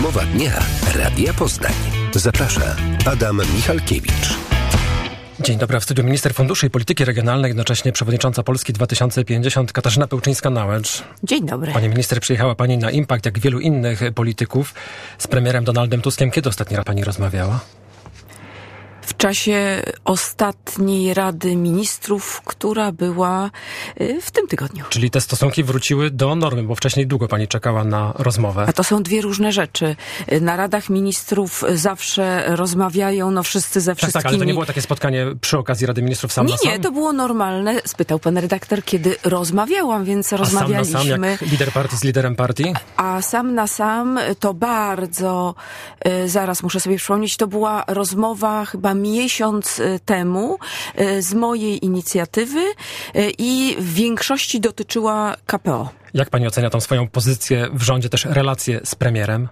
Rozmowa dnia Radia Poznań. Zaprasza Adam Michalkiewicz. Dzień dobry, w studiu minister funduszy i polityki regionalnej, jednocześnie przewodnicząca Polski 2050 Katarzyna Pełczyńska-Nałęcz. Dzień dobry. Pani minister, przyjechała pani na Impact, jak wielu innych polityków, z premierem Donaldem Tuskiem. Kiedy ostatni raz pani rozmawiała? W czasie ostatniej Rady Ministrów, która była w tym tygodniu. Czyli te stosunki wróciły do normy, bo wcześniej długo pani czekała na rozmowę. A to są dwie różne rzeczy. Na Radach Ministrów zawsze rozmawiają, wszyscy ze wszystkimi. Tak, ale to nie było takie spotkanie przy okazji Rady Ministrów sam na sam? Nie, to było normalne. Spytał pan redaktor, kiedy rozmawiałam, więc rozmawialiśmy. Sam na sam, jak lider partii z liderem partii? A sam na sam to bardzo, zaraz muszę sobie przypomnieć, to była rozmowa chyba miesiąc temu z mojej inicjatywy i w większości dotyczyła KPO. Jak pani ocenia tą swoją pozycję w rządzie, też relacje z premierem?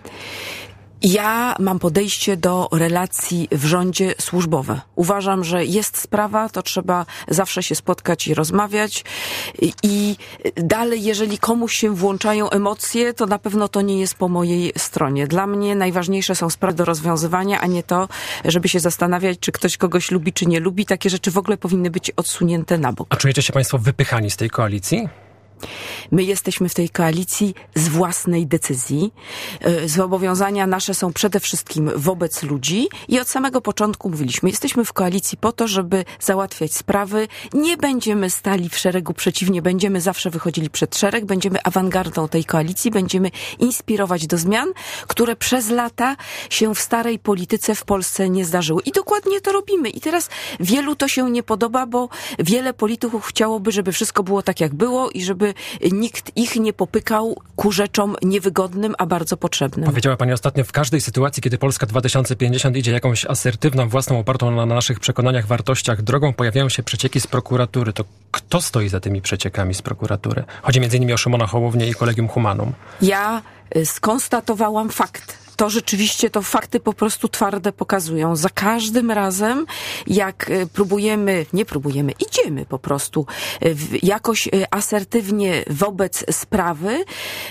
Ja mam podejście do relacji w rządzie służbowe. Uważam, że jest sprawa, to trzeba zawsze się spotkać i rozmawiać. I dalej, jeżeli komuś się włączają emocje, to na pewno to nie jest po mojej stronie. Dla mnie najważniejsze są sprawy do rozwiązywania, a nie to, żeby się zastanawiać, czy ktoś kogoś lubi, czy nie lubi. Takie rzeczy w ogóle powinny być odsunięte na bok. A czujecie się państwo wypychani z tej koalicji? My jesteśmy w tej koalicji z własnej decyzji. Zobowiązania nasze są przede wszystkim wobec ludzi i od samego początku mówiliśmy, jesteśmy w koalicji po to, żeby załatwiać sprawy. Nie będziemy stali w szeregu przeciwnie, będziemy zawsze wychodzili przed szereg, będziemy awangardą tej koalicji, będziemy inspirować do zmian, które przez lata się w starej polityce w Polsce nie zdarzyły. I dokładnie to robimy. I teraz wielu to się nie podoba, bo wiele polityków chciałoby, żeby wszystko było tak, jak było i żeby nikt ich nie popykał ku rzeczom niewygodnym, a bardzo potrzebnym. Powiedziała pani ostatnio, w każdej sytuacji, kiedy Polska 2050 idzie jakąś asertywną, własną, opartą na naszych przekonaniach, wartościach drogą, pojawiają się przecieki z prokuratury. To kto stoi za tymi przeciekami z prokuratury? Chodzi m.in. o Szymona Hołownię i Collegium Humanum. Ja skonstatowałam fakt. To rzeczywiście, to fakty po prostu twarde pokazują. Za każdym razem, jak idziemy po prostu jakoś asertywnie wobec sprawy,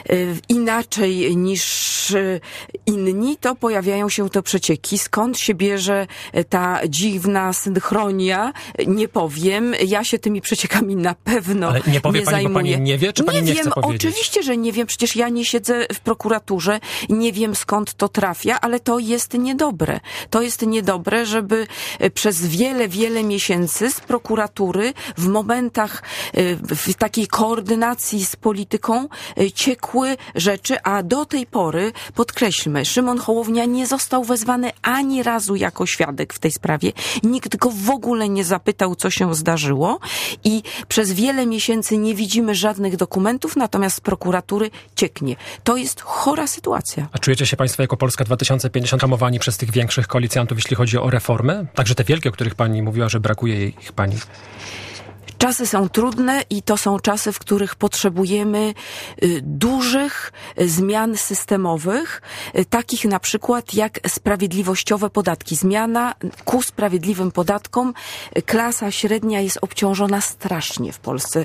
inaczej niż inni, to pojawiają się te przecieki. Skąd się bierze ta dziwna synchronia? Nie powiem. Ja się tymi przeciekami na pewno ale nie powie nie pani, zajmuję. Bo pani nie wie, czy pani nie chce powiedzieć? Oczywiście, że nie wiem. Przecież ja nie siedzę w prokuraturze. Nie wiem, skąd to trafia, ale to jest niedobre. To jest niedobre, żeby przez wiele miesięcy z prokuratury w momentach w takiej koordynacji z polityką ciekły rzeczy, a do tej pory, podkreślmy, Szymon Hołownia nie został wezwany ani razu jako świadek w tej sprawie. Nikt go w ogóle nie zapytał, co się zdarzyło i przez wiele miesięcy nie widzimy żadnych dokumentów, natomiast z prokuratury cieknie. To jest chora sytuacja. A czujecie się państwo jako Polska 2050 hamowani przez tych większych koalicjantów, jeśli chodzi o reformy? Także te wielkie, o których pani mówiła, że brakuje ich pani. Czasy są trudne i to są czasy, w których potrzebujemy dużych zmian systemowych, takich na przykład jak sprawiedliwościowe podatki. Zmiana ku sprawiedliwym podatkom. Klasa średnia jest obciążona strasznie w Polsce.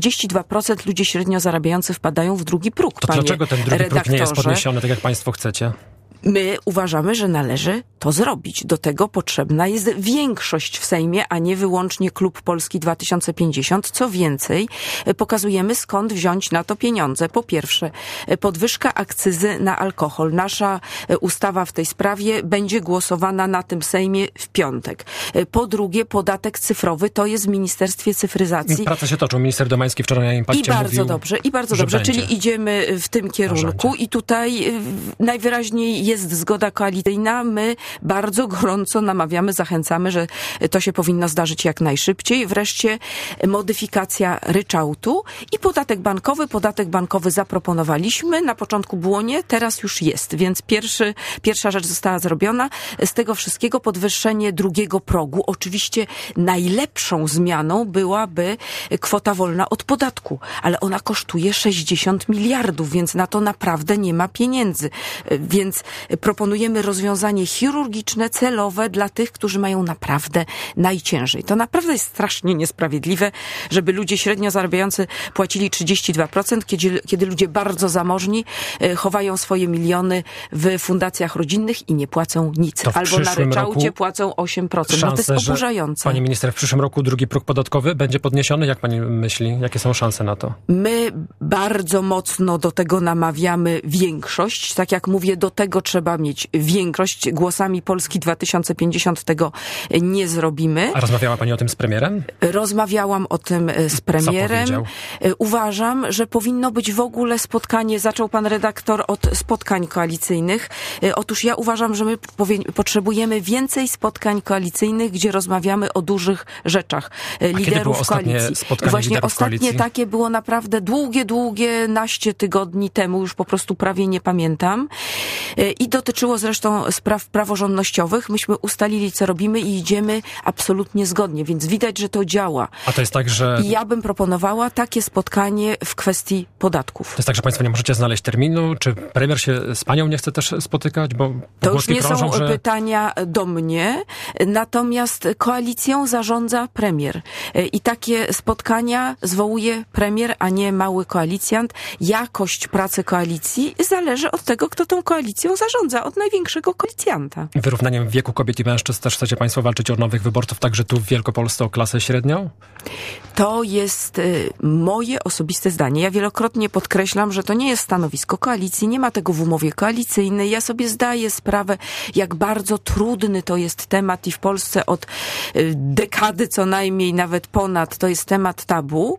32% ludzi średnio zarabiających wpadają w drugi próg. To dlaczego ten drugi próg nie jest podniesiony, tak jak państwo chcecie? My uważamy, że należy to zrobić. Do tego potrzebna jest większość w Sejmie, a nie wyłącznie Klub Polski 2050. Co więcej, pokazujemy, skąd wziąć na to pieniądze. Po pierwsze, podwyżka akcyzy na alkohol. Nasza ustawa w tej sprawie będzie głosowana na tym Sejmie w piątek. Po drugie, podatek cyfrowy. To jest w Ministerstwie Cyfryzacji. Prace się toczą. Minister Domański wczoraj na Impakcie I bardzo dobrze. Czyli idziemy w tym kierunku i tutaj najwyraźniej jest zgoda koalicyjna. My bardzo gorąco namawiamy, zachęcamy, że to się powinno zdarzyć jak najszybciej. Wreszcie modyfikacja ryczałtu i podatek bankowy. Podatek bankowy zaproponowaliśmy. Na początku było nie, teraz już jest. Więc pierwsza rzecz została zrobiona. Z tego wszystkiego podwyższenie drugiego progu. Oczywiście najlepszą zmianą byłaby kwota wolna od podatku, ale ona kosztuje 60 miliardów, więc na to naprawdę nie ma pieniędzy. Więc proponujemy rozwiązanie chirurgiczne, celowe dla tych, którzy mają naprawdę najciężej. To naprawdę jest strasznie niesprawiedliwe, żeby ludzie średnio zarabiający płacili 32%, kiedy ludzie bardzo zamożni chowają swoje miliony w fundacjach rodzinnych i nie płacą nic. Albo na ryczałcie płacą 8%. No to jest oburzające. Pani minister, w przyszłym roku drugi próg podatkowy będzie podniesiony? Jak pani myśli? Jakie są szanse na to? My bardzo mocno do tego namawiamy większość. Tak jak mówię, do tego trzeba mieć większość. Głosami Polski 2050 tego nie zrobimy. A rozmawiała pani o tym z premierem? Rozmawiałam o tym z premierem. Uważam, że powinno być w ogóle spotkanie. Zaczął pan redaktor od spotkań koalicyjnych. Otóż ja uważam, że my potrzebujemy więcej spotkań koalicyjnych, gdzie rozmawiamy o dużych rzeczach. Liderów koalicji. Właśnie ostatnie takie było naprawdę długie naście tygodni temu, już po prostu prawie nie pamiętam. I dotyczyło zresztą spraw praworządnościowych. Myśmy ustalili, co robimy i idziemy absolutnie zgodnie, więc widać, że to działa. A to jest tak, że... I ja bym proponowała takie spotkanie w kwestii podatków. To jest tak, że państwo nie możecie znaleźć terminu? Czy premier się z panią nie chce też spotykać? Bo to już nie są pytania do mnie, natomiast koalicją zarządza premier. I takie spotkania zwołuje premier, a nie mały koalicjant. Jakość pracy koalicji zależy od tego, kto tą koalicją zarządza, od największego koalicjanta. Wyrównaniem wieku kobiet i mężczyzn też chcecie państwo walczyć o nowych wyborców, także tu w Wielkopolsce o klasę średnią? To jest moje osobiste zdanie. Ja wielokrotnie podkreślam, że to nie jest stanowisko koalicji, nie ma tego w umowie koalicyjnej. Ja sobie zdaję sprawę, jak bardzo trudny to jest temat i w Polsce od dekady co najmniej, nawet ponad, to jest temat tabu.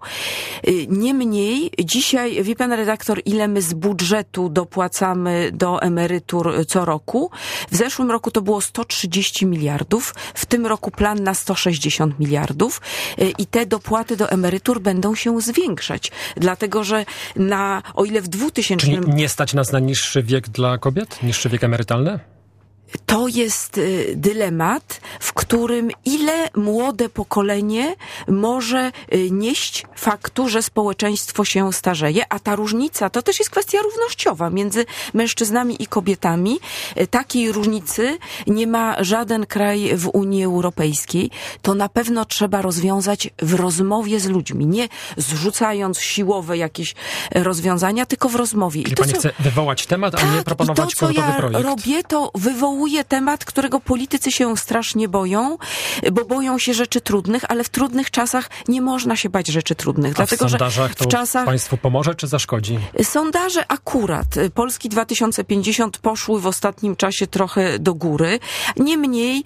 Niemniej dzisiaj, wie pan redaktor, ile my z budżetu dopłacamy do emerytur co roku? W zeszłym roku to było 130 miliardów, w tym roku plan na 160 miliardów i te dopłaty do emerytur będą się zwiększać, dlatego że o ile w 2000... Czyli nie stać nas na niższy wiek dla kobiet? Niższy wiek emerytalny? To jest dylemat, w którym ile młode pokolenie może nieść faktu, że społeczeństwo się starzeje, a ta różnica to też jest kwestia równościowa między mężczyznami i kobietami. Takiej różnicy nie ma żaden kraj w Unii Europejskiej. To na pewno trzeba rozwiązać w rozmowie z ludźmi, nie zrzucając siłowe jakieś rozwiązania, tylko w rozmowie. Czyli pani chce wywołać temat, a nie proponować gotowy projekt. To, co ja robię, to wywołuje temat, którego politycy się strasznie boją, bo boją się rzeczy trudnych, ale w trudnych czasach nie można się bać rzeczy trudnych. Dlatego, w sondażach to państwu pomoże, czy zaszkodzi? Sondaże akurat Polski 2050 poszły w ostatnim czasie trochę do góry. Niemniej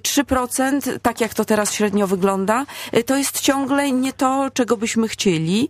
3%, tak jak to teraz średnio wygląda, to jest ciągle nie to, czego byśmy chcieli.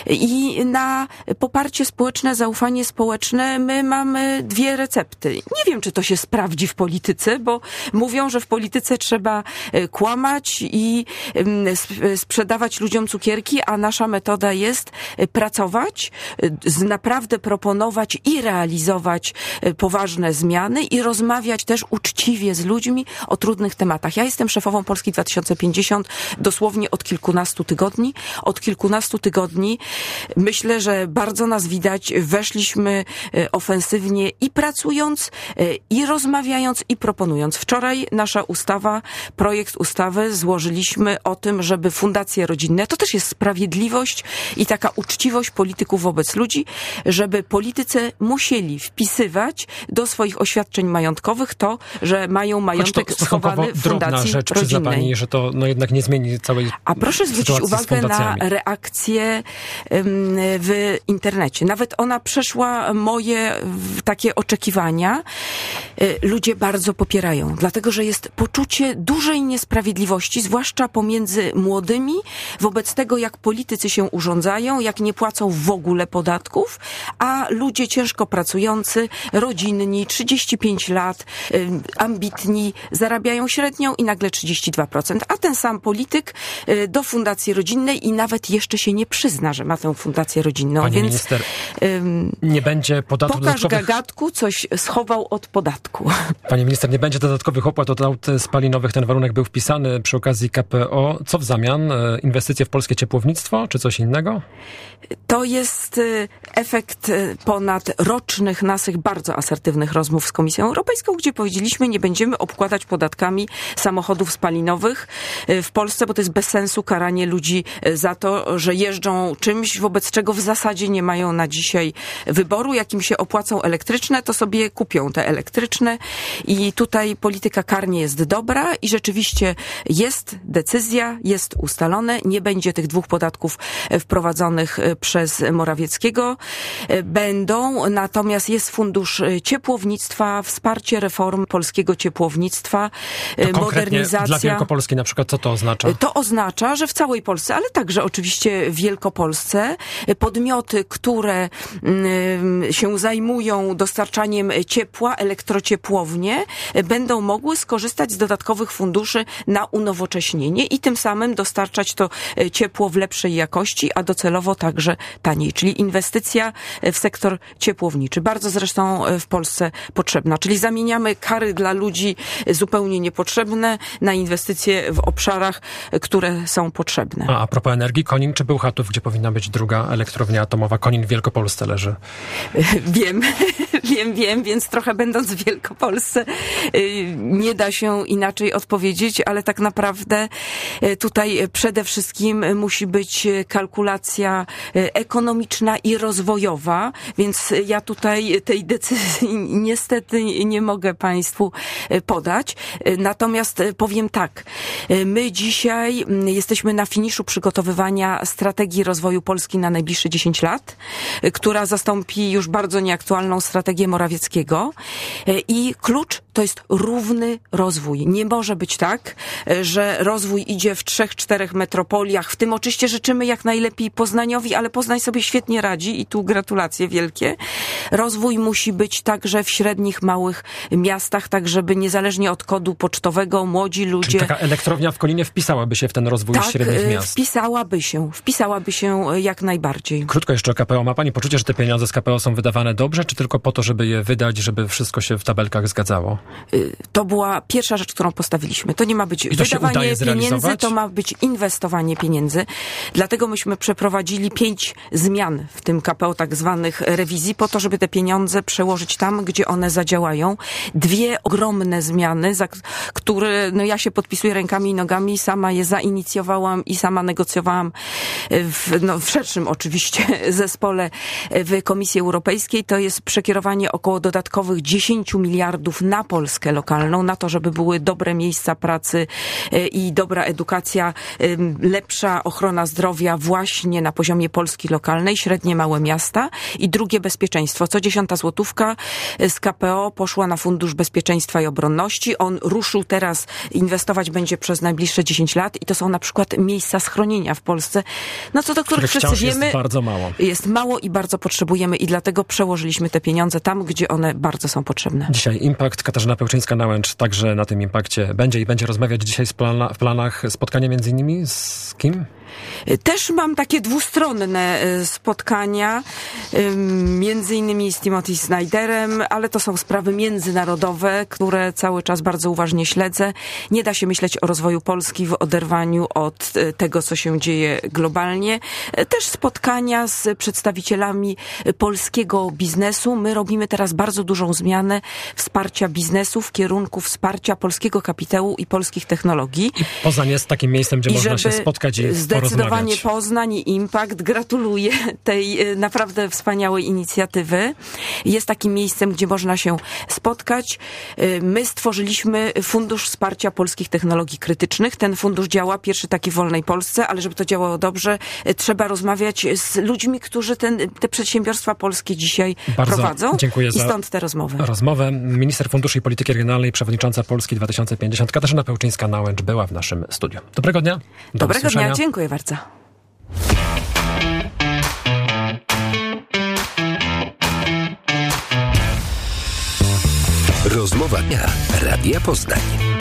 I na poparcie społeczne, zaufanie społeczne my mamy dwie recepty. Nie wiem, czy to się sprawdzi w polityce, bo mówią, że w polityce trzeba kłamać i sprzedawać ludziom cukierki, a nasza metoda jest pracować, naprawdę proponować i realizować poważne zmiany i rozmawiać też uczciwie z ludźmi o trudnych tematach. Ja jestem szefową Polski 2050 dosłownie od kilkunastu tygodni. Od kilkunastu tygodni myślę, że bardzo nas widać. Weszliśmy ofensywnie i pracując, i rozmawiając, i proponując. Wczoraj nasza projekt ustawy złożyliśmy o tym, żeby fundacje rodzinne, to też jest sprawiedliwość i taka uczciwość polityków wobec ludzi, żeby politycy musieli wpisywać do swoich oświadczeń majątkowych to, że mają majątek schowany w fundacji rzecz, rodzinnej. Przyzna pani, że to jednak nie zmieni całej sytuacji. A proszę zwrócić uwagę na reakcję w internecie. Nawet ona przeszła moje takie oczekiwania. Ludzie bardzo popierają, dlatego że jest poczucie dużej niesprawiedliwości, zwłaszcza pomiędzy młodymi, wobec tego, jak politycy się urządzają, jak nie płacą w ogóle podatków, a ludzie ciężko pracujący, rodzinni, 35 lat, ambitni, zarabiają średnią i nagle 32%, a ten sam polityk do fundacji rodzinnej i nawet jeszcze się nie przyzna, że ma tę fundację rodzinną. Pani więc minister, nie będzie podatku pokaż gagatku, coś schował od podatku. Pani minister, nie będzie dodatkowych opłat od aut spalinowych. Ten warunek był wpisany przy okazji KPO. Co w zamian? Inwestycje w polskie ciepłownictwo, czy coś innego? To jest efekt ponadrocznych naszych bardzo asertywnych rozmów z Komisją Europejską, gdzie powiedzieliśmy, nie będziemy obkładać podatkami samochodów spalinowych w Polsce, bo to jest bez sensu karanie ludzi za to, że jeżdżą czymś, wobec czego w zasadzie nie mają na dzisiaj wyboru. Jak im się opłacą elektryczne, to sobie kupią te elektryczne i tutaj polityka kar nie jest dobra i rzeczywiście jest decyzja, jest ustalone, nie będzie tych 2 podatków wprowadzonych przez Morawieckiego. Będą, natomiast jest fundusz ciepłownictwa, wsparcie reform polskiego ciepłownictwa, to modernizacja. Dla Wielkopolski na przykład co to oznacza? To oznacza, że w całej Polsce, ale także oczywiście w Wielkopolsce podmioty, które się zajmują dostarczaniem ciepła, elektrociepłownie, będą mogły skorzystać z dodatkowych funduszy na unowocześnienie i tym samym dostarczać to ciepło w lepszej jakości, a docelowo także taniej. Czyli inwestycja w sektor ciepłowniczy. Bardzo zresztą w Polsce potrzebna. Czyli zamieniamy kary dla ludzi zupełnie niepotrzebne na inwestycje w obszarach, które są potrzebne. A propos energii, Konin czy Bełchatów, gdzie powinna być druga elektrownia atomowa? Konin w Wielkopolsce leży. Wiem, więc trochę będąc w Wielkopolsce nie da się inaczej odpowiedzieć, ale tak naprawdę tutaj przede wszystkim musi być kalkulacja ekonomiczna i rozwojowa, więc ja tutaj tej decyzji niestety nie mogę Państwu podać. Natomiast powiem tak, my dzisiaj jesteśmy na finiszu przygotowywania strategii rozwoju Polski na najbliższe 10 lat, która zastąpi już bardzo nieaktualną strategię Morawieckiego i klucz to jest równy rozwój. Nie może być tak, że rozwój idzie w 3-4 metropoliach. W tym oczywiście życzymy jak najlepiej Poznaniowi, ale Poznań sobie świetnie radzi i tu gratulacje wielkie. Rozwój musi być także w średnich, małych miastach, tak żeby niezależnie od kodu pocztowego młodzi ludzie... Czyli taka elektrownia w Koninie wpisałaby się w ten rozwój średnich miast? Wpisałaby się jak najbardziej. Krótko jeszcze o KPO. Ma Pani poczucie, że te pieniądze z KPO są wydawane dobrze, czy tylko po to, żeby je wydać, żeby wszystko się w tabelkach zgadzało? To była pierwsza rzecz, którą postawiliśmy. To nie ma być wydawanie pieniędzy, to ma być inwestowanie pieniędzy. Dlatego myśmy przeprowadzili 5 zmian w tym KPO, tak zwanych rewizji, po to, żeby te pieniądze przełożyć tam, gdzie one zadziałają. 2 ogromne zmiany, za które ja się podpisuję rękami i nogami, sama je zainicjowałam i sama negocjowałam w szerszym oczywiście zespole w Komisji Europejskiej. To jest przekierowanie około dodatkowych 10 miliardów na Polskę lokalną, na to, żeby były dobre miejsca pracy i dobra edukacja, lepsza ochrona zdrowia właśnie na poziomie Polski lokalnej, średnie, małe miasta. I drugie, bezpieczeństwo. Co 10 złotówka z KPO poszła na Fundusz Bezpieczeństwa i Obronności. On ruszył teraz, inwestować będzie przez najbliższe 10 lat i to są na przykład miejsca schronienia w Polsce, co do których wszyscy wiemy, jest bardzo mało. Jest mało i bardzo potrzebujemy i dlatego przełożyliśmy te pieniądze tam, gdzie one bardzo są potrzebne. Dzisiaj Impact. Katarzyna Pełczyńska-Nałęcz także na tym Impakcie będzie i będzie rozmawiać dzisiaj w planach spotkanie między innymi z kim? Też mam takie dwustronne spotkania, między innymi z Timothy Snyderem, ale to są sprawy międzynarodowe, które cały czas bardzo uważnie śledzę. Nie da się myśleć o rozwoju Polski w oderwaniu od tego, co się dzieje globalnie. Też spotkania z przedstawicielami polskiego biznesu. My robimy teraz bardzo dużą zmianę wsparcia biznesu w kierunku wsparcia polskiego kapitału i polskich technologii. I Poznań jest takim miejscem, gdzie można się spotkać i porozmawiać. Zdecydowanie Poznań i Impact gratuluję tej naprawdę wspaniałej inicjatywy. Jest takim miejscem, gdzie można się spotkać. My stworzyliśmy Fundusz Wsparcia Polskich Technologii Krytycznych. Ten fundusz działa, pierwszy taki w wolnej Polsce, ale żeby to działało dobrze, trzeba rozmawiać z ludźmi, którzy te przedsiębiorstwa polskie dzisiaj prowadzą. Dziękuję i stąd te rozmowy. Minister Funduszy i Polityki Regionalnej, przewodnicząca Polski 2050, Katarzyna Pełczyńska-Nałęcz była w naszym studiu. Dobrego dnia. Dobrego dnia, dziękuję bardzo. Rozmowa dnia Radia Poznań.